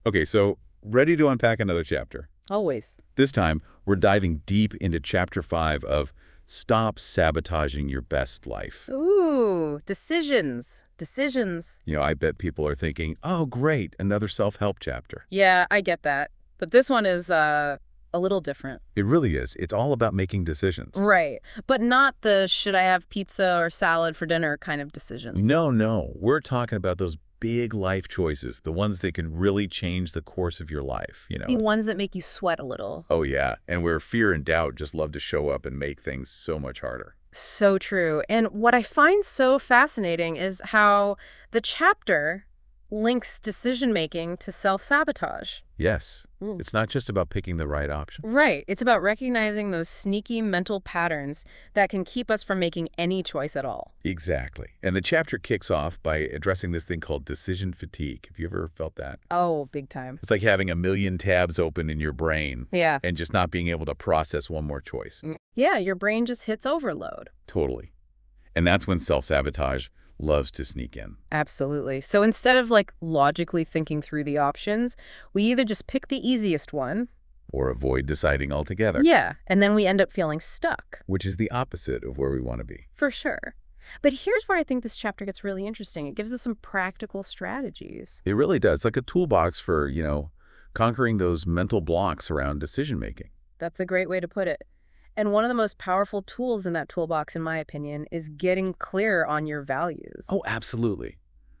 Okay, so ready to unpack another chapter. Always. This time, we're diving deep into Chapter 5 of Stop Sabotaging Your Best Life. Ooh, decisions. Decisions. I bet people are thinking, oh, great, another self-help chapter. Yeah, I get that. But this one is a little different. It really is. It's all about making decisions. Right. But not the should I have pizza or salad for dinner kind of decision. No. We're talking about those big life choices, the ones that can really change the course of your life. The ones that make you sweat a little. Oh, yeah. And where fear and doubt just love to show up and make things so much harder. So true. And what I find so fascinating is how the chapter links decision-making to self-sabotage. Yes. Mm. It's not just about picking the right option. Right. It's about recognizing those sneaky mental patterns that can keep us from making any choice at all. Exactly. And the chapter kicks off by addressing this thing called decision fatigue. Have you ever felt that? Oh, big time. It's like having a million tabs open in your brain Yeah. and just not being able to process one more choice. Yeah, your brain just hits overload. Totally. And that's when self-sabotage loves to sneak in. Absolutely. So instead of logically thinking through the options, we either just pick the easiest one. Or avoid deciding altogether. Yeah, and then we end up feeling stuck. Which is the opposite of where we want to be. For sure. But here's where I think this chapter gets really interesting. It gives us some practical strategies. It really does. Like a toolbox for, conquering those mental blocks around decision making. That's a great way to put it. And one of the most powerful tools in that toolbox, in my opinion, is getting clear on your values. Oh, absolutely.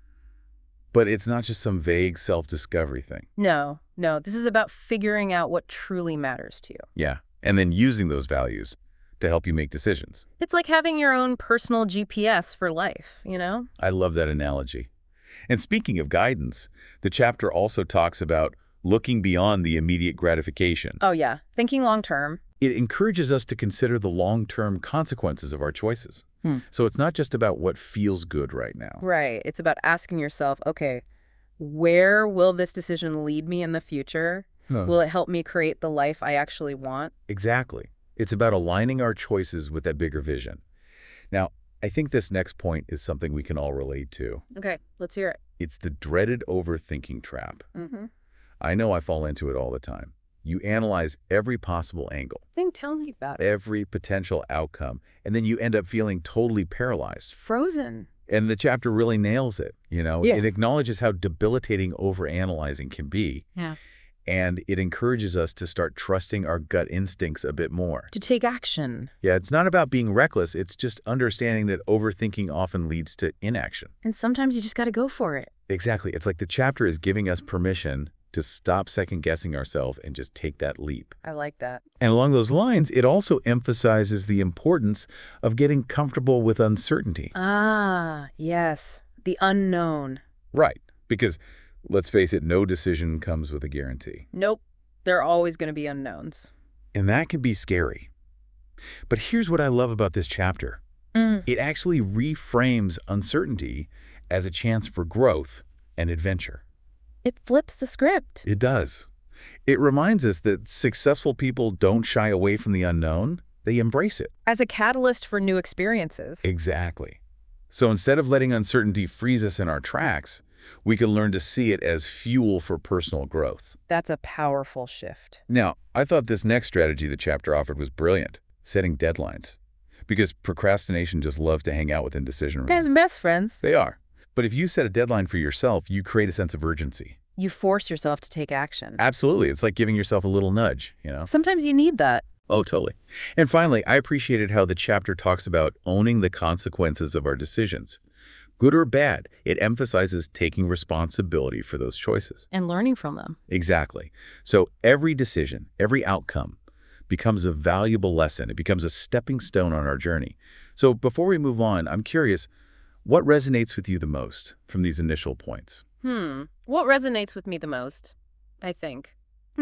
But it's not just some vague self-discovery thing. No. This is about figuring out what truly matters to you. Yeah. And then using those values to help you make decisions. It's like having your own personal GPS for life, I love that analogy. And speaking of guidance, the chapter also talks about looking beyond the immediate gratification. Oh, yeah. Thinking long term. It encourages us to consider the long-term consequences of our choices. So it's not just about what feels good right now. Right. It's about asking yourself, okay, where will this decision lead me in the future? Will it help me create the life I actually want? Exactly. It's about aligning our choices with that bigger vision. Now, I think this next point is something we can all relate to. Okay, let's hear it. It's the dreaded overthinking trap. Mm-hmm. I know I fall into it all the time. You analyze every possible angle, Tell me about it. every potential outcome, and then you end up feeling totally paralyzed. Frozen. And the chapter really nails it. Yeah. It acknowledges how debilitating overanalyzing can be. Yeah. And it encourages us to start trusting our gut instincts a bit more. To take action. Yeah, it's not about being reckless. It's just understanding that overthinking often leads to inaction. And sometimes you just got to go for it. Exactly. It's like the chapter is giving us permission to stop second-guessing ourselves and just take that leap. I like that. And along those lines, it also emphasizes the importance of getting comfortable with uncertainty. Ah, yes. The unknown. Right. Because, let's face it, no decision comes with a guarantee. Nope. There are always going to be unknowns. And that can be scary. But here's what I love about this chapter. It actually reframes uncertainty as a chance for growth and adventure. It flips the script. It does. It reminds us that successful people don't shy away from the unknown. They embrace it. As a catalyst for new experiences. Exactly. So instead of letting uncertainty freeze us in our tracks, we can learn to see it as fuel for personal growth. That's a powerful shift. Now, I thought this next strategy the chapter offered was brilliant, setting deadlines. Because procrastination just loves to hang out within decision Guys, rooms. best friends. They are. But if you set a deadline for yourself, you create a sense of urgency. You force yourself to take action. Absolutely. It's like giving yourself a little nudge, Sometimes you need that. Oh, totally. And finally, I appreciated how the chapter talks about owning the consequences of our decisions. Good or bad, it emphasizes taking responsibility for those choices. And learning from them. Exactly. So every decision, every outcome becomes a valuable lesson. It becomes a stepping stone on our journey. So before we move on, I'm curious, what resonates with you the most from these initial points? What resonates with me the most, I think?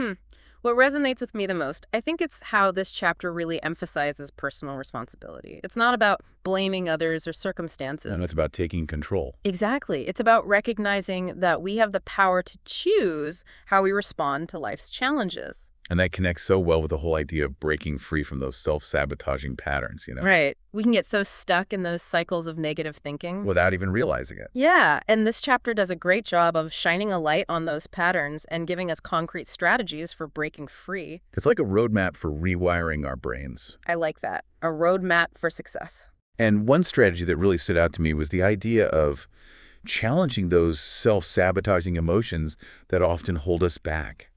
What resonates with me the most, I think it's how this chapter really emphasizes personal responsibility. It's not about blaming others or circumstances. And it's about taking control. Exactly. It's about recognizing that we have the power to choose how we respond to life's challenges. And that connects so well with the whole idea of breaking free from those self-sabotaging patterns, Right. We can get so stuck in those cycles of negative thinking. without even realizing it. Yeah, and this chapter does a great job of shining a light on those patterns and giving us concrete strategies for breaking free. It's like a roadmap for rewiring our brains. I like that. A roadmap for success. And one strategy that really stood out to me was the idea of challenging those self-sabotaging emotions that often hold us back.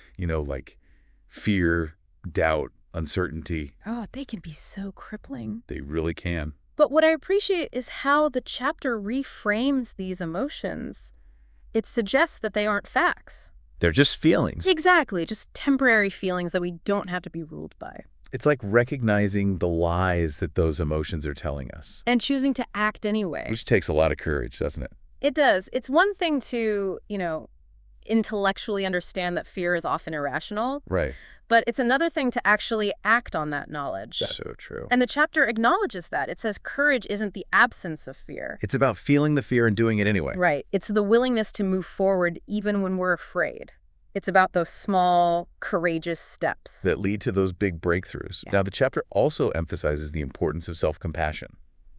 Like fear, doubt, uncertainty. Oh, they can be so crippling. They really can. But what I appreciate is how the chapter reframes these emotions. It suggests that they aren't facts. They're just feelings. Exactly, just temporary feelings that we don't have to be ruled by. It's like recognizing the lies that those emotions are telling us, And choosing to act anyway. which takes a lot of courage, doesn't it? It does. It's one thing to, intellectually understand that fear is often irrational, Right. but it's another thing to actually act on that knowledge. That's so true. And the chapter acknowledges that. It says courage isn't the absence of fear. It's about feeling the fear and doing it anyway. Right. It's the willingness to move forward even when we're afraid. It's about those small, courageous steps. That lead to those big breakthroughs. Yeah. Now, the chapter also emphasizes the importance of self-compassion,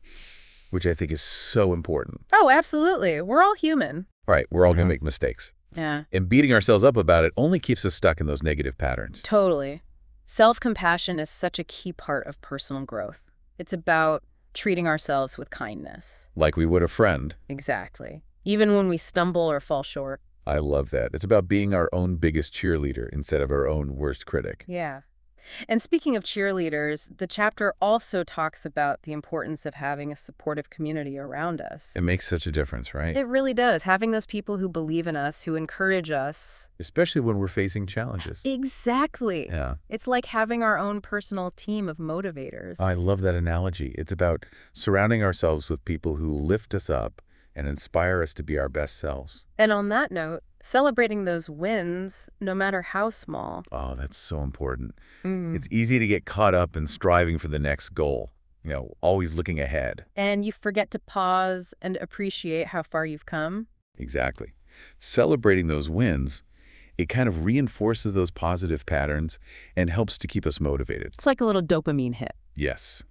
which I think is so important. Oh, absolutely. We're all human. All right, we're all going to make mistakes. Yeah. And beating ourselves up about it only keeps us stuck in those negative patterns. Totally. Self-compassion is such a key part of personal growth. It's about treating ourselves with kindness. Like we would a friend. Exactly. Even when we stumble or fall short. I love that. It's about being our own biggest cheerleader instead of our own worst critic. Yeah. And speaking of cheerleaders, the chapter also talks about the importance of having a supportive community around us. It makes such a difference, right? It really does. Having those people who believe in us, who encourage us. Especially when we're facing challenges. Exactly. Yeah. It's like having our own personal team of motivators. I love that analogy. It's about surrounding ourselves with people who lift us up and inspire us to be our best selves. And on that note, celebrating those wins, no matter how small. Oh, that's so important. Mm. It's easy to get caught up in striving for the next goal, always looking ahead. And you forget to pause and appreciate how far you've come. Exactly. Celebrating those wins, it kind of reinforces those positive patterns and helps to keep us motivated. It's like a little dopamine hit. Yes.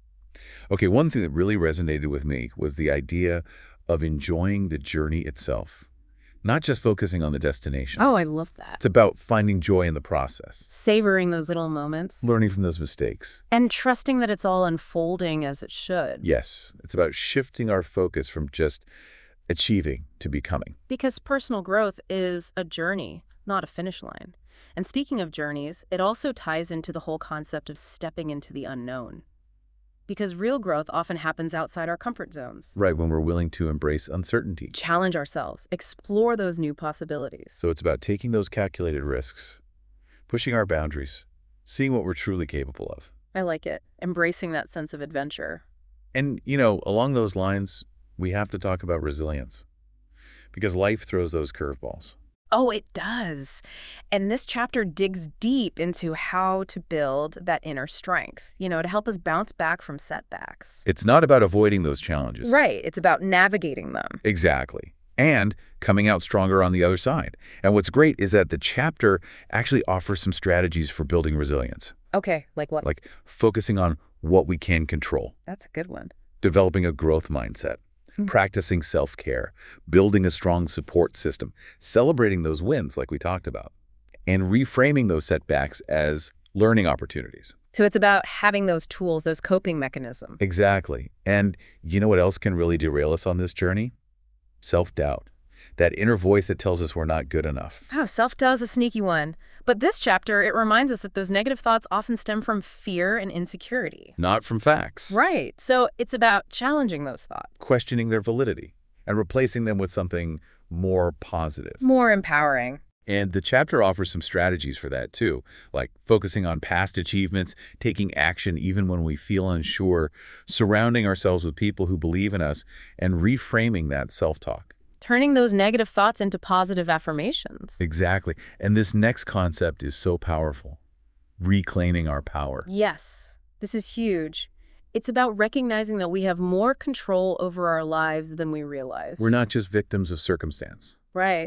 Okay, one thing that really resonated with me was the idea of enjoying the journey itself, not just focusing on the destination. Oh, I love that. It's about finding joy in the process, Savoring those little moments. learning from those mistakes. And trusting that it's all unfolding as it should. Yes, it's about shifting our focus from just achieving to becoming. Because personal growth is a journey, not a finish line. And speaking of journeys, it also ties into the whole concept of stepping into the unknown. Because real growth often happens outside our comfort zones. Right, when we're willing to embrace uncertainty. Challenge ourselves, explore those new possibilities. So it's about taking those calculated risks, pushing our boundaries, seeing what we're truly capable of. I like it. Embracing that sense of adventure. And, along those lines, we have to talk about resilience. Because life throws those curveballs. Oh, it does. And this chapter digs deep into how to build that inner strength, to help us bounce back from setbacks. It's not about avoiding those challenges. Right. It's about navigating them. Exactly. And coming out stronger on the other side. And what's great is that the chapter actually offers some strategies for building resilience. Okay, like what? Like focusing on what we can control, That's a good one. developing a growth mindset, practicing self-care, building a strong support system, celebrating those wins like we talked about, and reframing those setbacks as learning opportunities. So it's about having those tools, those coping mechanisms. Exactly. And you know what else can really derail us on this journey? Self-doubt. That inner voice that tells us we're not good enough. Oh, self-doubt is a sneaky one. But this chapter, it reminds us that those negative thoughts often stem from fear and insecurity. Not from facts. Right. So it's about challenging those thoughts. Questioning their validity and replacing them with something more positive. More empowering. And the chapter offers some strategies for that too, like focusing on past achievements, taking action even when we feel unsure, surrounding ourselves with people who believe in us, and reframing that self-talk. Turning those negative thoughts into positive affirmations. Exactly. And this next concept is so powerful. Reclaiming our power. Yes, this is huge. It's about recognizing that we have more control over our lives than we realize. We're not just victims of circumstance. Right.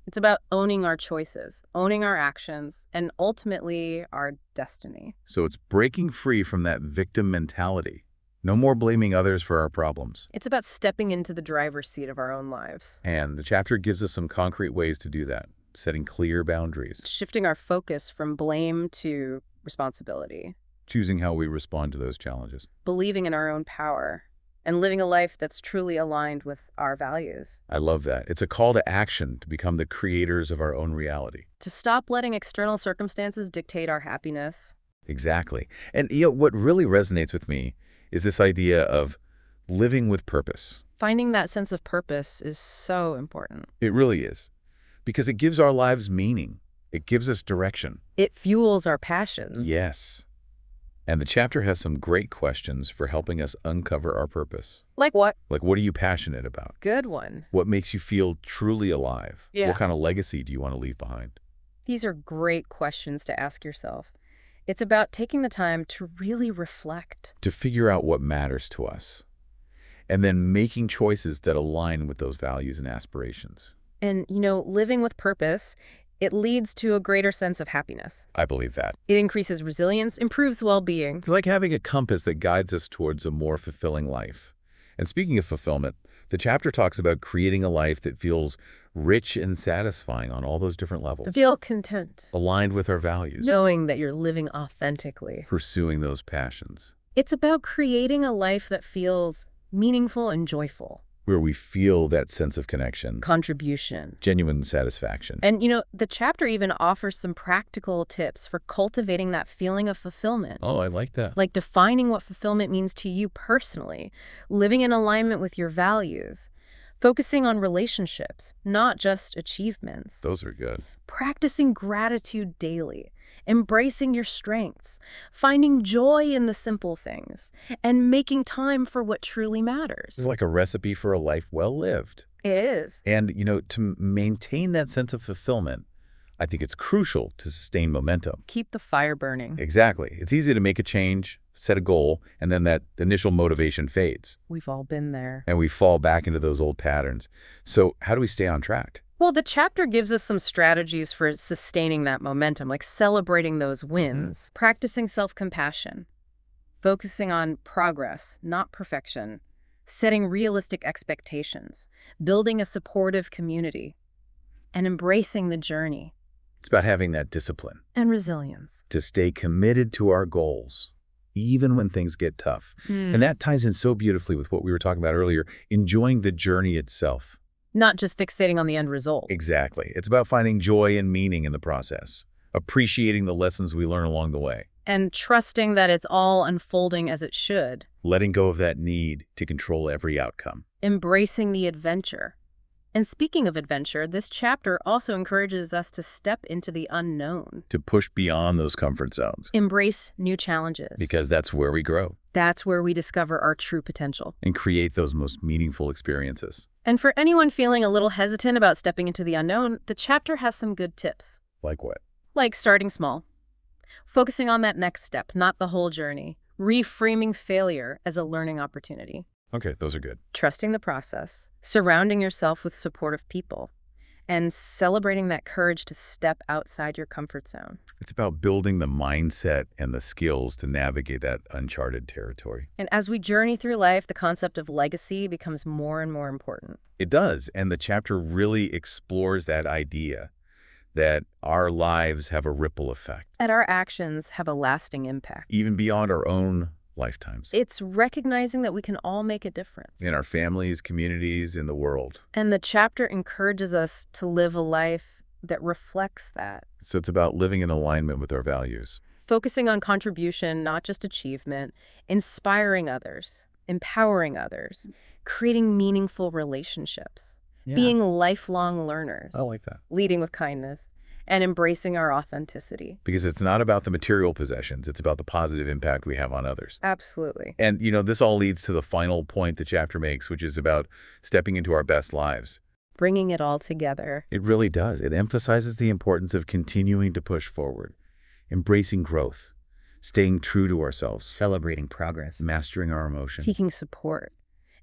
It's about owning our choices, owning our actions, and ultimately our destiny. So it's breaking free from that victim mentality. No more blaming others for our problems. It's about stepping into the driver's seat of our own lives, And the chapter gives us some concrete ways to do that, setting clear boundaries, shifting our focus from blame to responsibility, choosing how we respond to those challenges. believing in our own power, and living a life that's truly aligned with our values. I love that. It's a call to action to become the creators of our own reality. To stop letting external circumstances dictate our happiness. Exactly. And what really resonates with me is this idea of living with purpose. Finding that sense of purpose is so important. It really is. Because it gives our lives meaning. It gives us direction. It fuels our passions. Yes. And the chapter has some great questions for helping us uncover our purpose. Like what? Like, what are you passionate about? Good one. What makes you feel truly alive? Yeah. What kind of legacy do you want to leave behind? These are great questions to ask yourself. It's about taking the time to really reflect. To figure out what matters to us. And then making choices that align with those values and aspirations. And, living with purpose, it leads to a greater sense of happiness. I believe that. It increases resilience, improves well-being. It's like having a compass that guides us towards a more fulfilling life. And speaking of fulfillment, the chapter talks about creating a life that feels rich and satisfying on all those different levels. To feel content. Aligned with our values. Knowing that you're living authentically. Pursuing those passions. It's about creating a life that feels meaningful and joyful. Where we feel that sense of connection. Contribution. Genuine satisfaction. And, the chapter even offers some practical tips for cultivating that feeling of fulfillment. Oh, I like that. Like defining what fulfillment means to you personally, living in alignment with your values, focusing on relationships, not just achievements. Those are good. Practicing gratitude daily, embracing your strengths, finding joy in the simple things, and making time for what truly matters. It's like a recipe for a life well lived. It is. And, to maintain that sense of fulfillment, I think it's crucial to sustain momentum. Keep the fire burning. Exactly. It's easy to make a change, set a goal, and then that initial motivation fades. We've all been there. And we fall back into those old patterns. So how do we stay on track? Well, the chapter gives us some strategies for sustaining that momentum, like celebrating those wins, practicing self-compassion, focusing on progress, not perfection, setting realistic expectations, building a supportive community, and embracing the journey. It's about having that discipline. And resilience. To stay committed to our goals, even when things get tough. And that ties in so beautifully with what we were talking about earlier, enjoying the journey itself. Not just fixating on the end result. Exactly. It's about finding joy and meaning in the process, appreciating the lessons we learn along the way. And trusting that it's all unfolding as it should. Letting go of that need to control every outcome. Embracing the adventure. And speaking of adventure, this chapter also encourages us to step into the unknown. To push beyond those comfort zones. Embrace new challenges. Because that's where we grow. That's where we discover our true potential. And create those most meaningful experiences. And for anyone feeling a little hesitant about stepping into the unknown, the chapter has some good tips. Like what? Like starting small. Focusing on that next step, not the whole journey. Reframing failure as a learning opportunity. Okay, those are good. Trusting the process. Surrounding yourself with supportive people. And celebrating that courage to step outside your comfort zone. It's about building the mindset and the skills to navigate that uncharted territory. And as we journey through life, the concept of legacy becomes more and more important. It does, and the chapter really explores that idea that our lives have a ripple effect. And our actions have a lasting impact. Even beyond our own lifetimes. It's recognizing that we can all make a difference. In our families, communities, in the world. And the chapter encourages us to live a life that reflects that. So it's about living in alignment with our values. Focusing on contribution, not just achievement, inspiring others, empowering others, creating meaningful relationships, being lifelong learners. I like that. Leading with kindness, and embracing our authenticity. Because it's not about the material possessions. It's about the positive impact we have on others. Absolutely. And, this all leads to the final point the chapter makes, which is about stepping into our best lives. Bringing it all together. It really does. It emphasizes the importance of continuing to push forward, embracing growth, staying true to ourselves, Celebrating progress. mastering our emotions. Seeking support,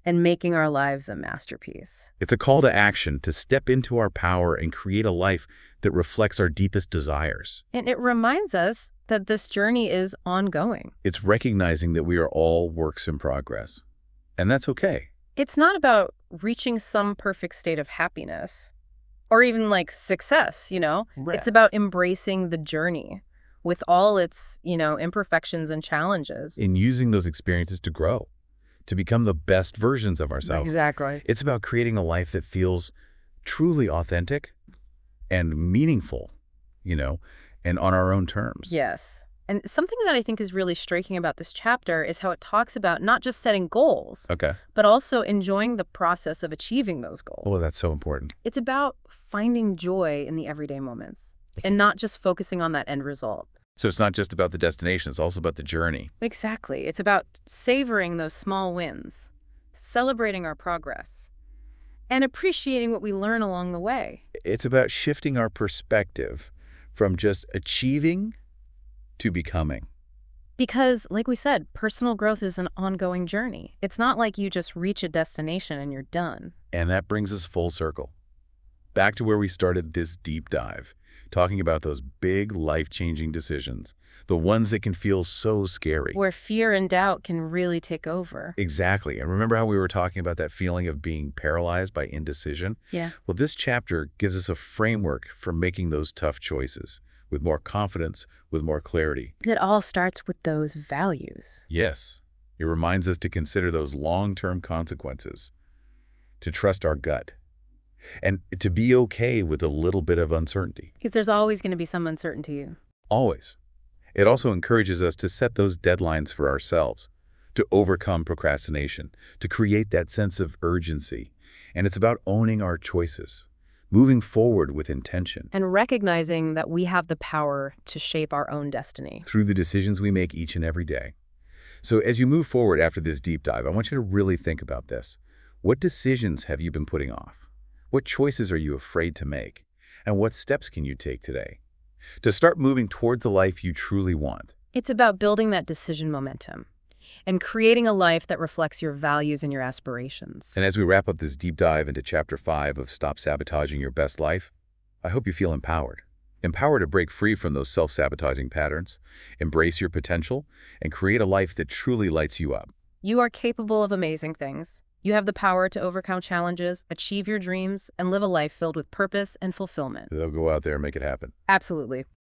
and making our lives a masterpiece. It's a call to action to step into our power and create a life that reflects our deepest desires. And it reminds us that this journey is ongoing. It's recognizing that we are all works in progress. And that's okay. It's not about reaching some perfect state of happiness or even like success, you know? Right. It's about embracing the journey with all its, imperfections and challenges. In using those experiences to grow, to become the best versions of ourselves. Exactly. It's about creating a life that feels truly authentic and meaningful, and on our own terms. Yes. And something that I think is really striking about this chapter is how it talks about not just setting goals, Okay. but also enjoying the process of achieving those goals. Oh, that's so important. It's about finding joy in the everyday moments and not just focusing on that end result. So it's not just about the destination, it's also about the journey. Exactly. It's about savoring those small wins, celebrating our progress, and appreciating what we learn along the way. It's about shifting our perspective from just achieving to becoming. Because, like we said, personal growth is an ongoing journey. It's not like you just reach a destination and you're done. And that brings us full circle. Back to where we started this deep dive, talking about those big life-changing decisions, the ones that can feel so scary. Where fear and doubt can really take over. Exactly. And remember how we were talking about that feeling of being paralyzed by indecision? Yeah. Well, this chapter gives us a framework for making those tough choices with more confidence, with more clarity. It all starts with those values. Yes, it reminds us to consider those long-term consequences, to trust our gut, and to be okay with a little bit of uncertainty. Because there's always going to be some uncertainty. Always. It also encourages us to set those deadlines for ourselves, to overcome procrastination, to create that sense of urgency. And it's about owning our choices, moving forward with intention. And recognizing that we have the power to shape our own destiny. Through the decisions we make each and every day. So as you move forward after this deep dive, I want you to really think about this. What decisions have you been putting off? What choices are you afraid to make? And what steps can you take today to start moving towards the life you truly want? It's about building that decision momentum and creating a life that reflects your values and your aspirations. And as we wrap up this deep dive into Chapter 5 of Stop Sabotaging Your Best Life, I hope you feel empowered. Empowered to break free from those self-sabotaging patterns, embrace your potential, and create a life that truly lights you up. You are capable of amazing things. You have the power to overcome challenges, achieve your dreams, and live a life filled with purpose and fulfillment. They'll go out there and make it happen. Absolutely.